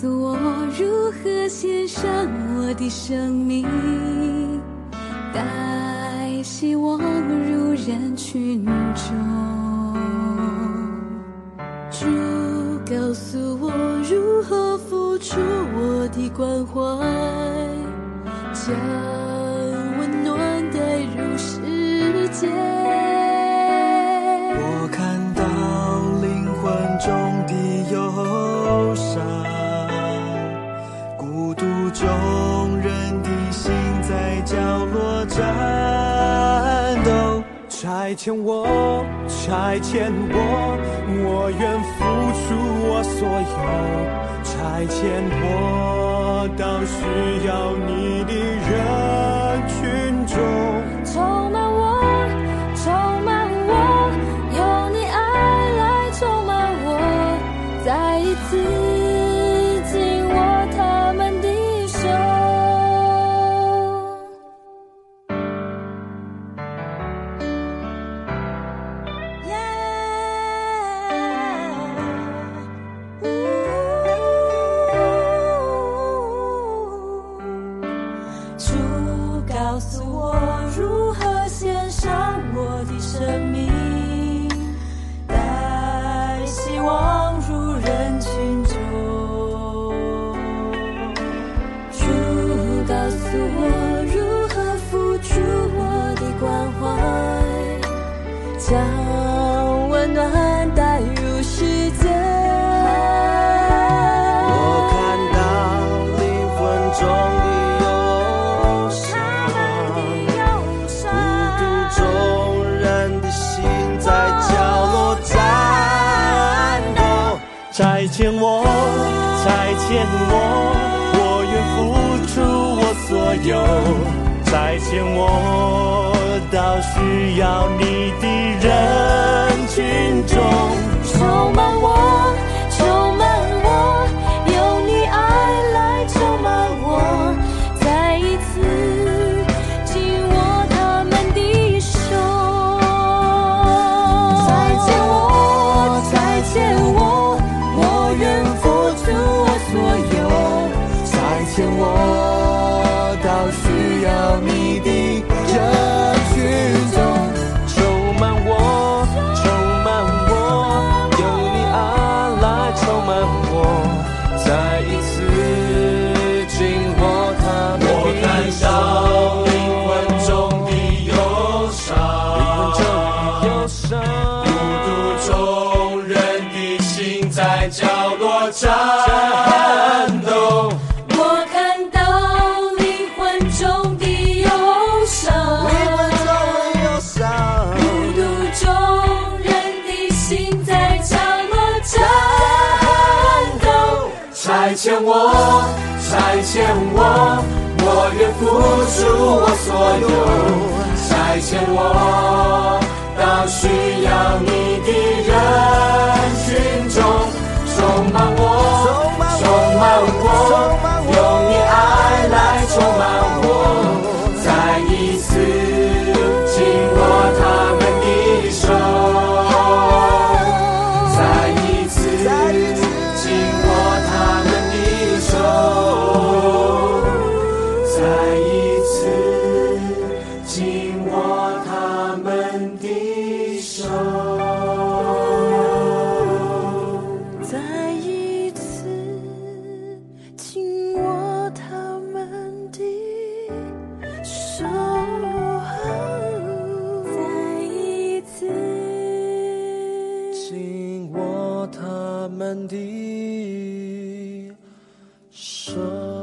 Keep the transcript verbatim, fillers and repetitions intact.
诉我如何献上我的生命，带希望入人群中。主告诉我如何付出我的关怀，将温暖带入世界。 我看到灵魂中的忧伤，孤独中人的心在角落战斗。差遣我，差遣我，我愿付出我所有。差遣我到需要你的人群中， 充满我，充满我，有你爱来充满我，再一次紧握他们的手。主告诉我如何献上我的生命，带希望入人群中。主告诉我如何付出我的关怀，将温暖带入世界。 我看到灵魂中的差遣我，差遣我，我愿付出我所有。差遣我到需要你的人群中， 充满我，充满我，有你爱来充满我，再一次紧握他们的手。差遣我，差遣我，我愿付出我所有。 差遣我到需要你的人群中，充满我，充满我，有你爱来充满我，再一次紧握他们的手。我看到灵魂中的忧伤，灵魂中的忧伤，孤独中人的心在角落战斗。 我看到灵魂中的忧伤， 灵魂中的忧伤， 孤独中人的心在角落战斗。 差遣我，差遣我，我愿付出我所有。差遣我到需要你的人群中，充满我，充满我，有你爱来充满我，再一次紧握他们的手，再一次紧握他们的手，再一次紧握他们的手。 再一次紧握他们的手，再一次紧握他们的手。